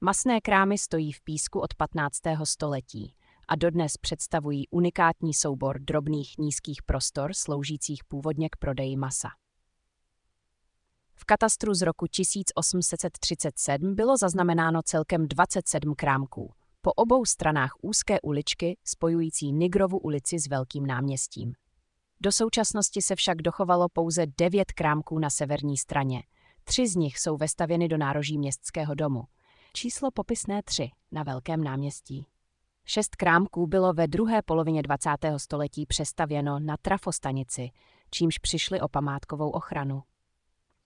Masné krámy stojí v Písku od 15. století a dodnes představují unikátní soubor drobných nízkých prostor sloužících původně k prodeji masa. V katastru z roku 1837 bylo zaznamenáno celkem 27 krámků, po obou stranách úzké uličky spojující Nigrovu ulici s Velkým náměstím. Do současnosti se však dochovalo pouze 9 krámků na severní straně. 3 z nich jsou vestavěny do nároží Městského domu. Číslo popisné 3 na Velkém náměstí. 6 krámků bylo ve druhé polovině 20. století přestavěno na trafostanici, čímž přišli o památkovou ochranu.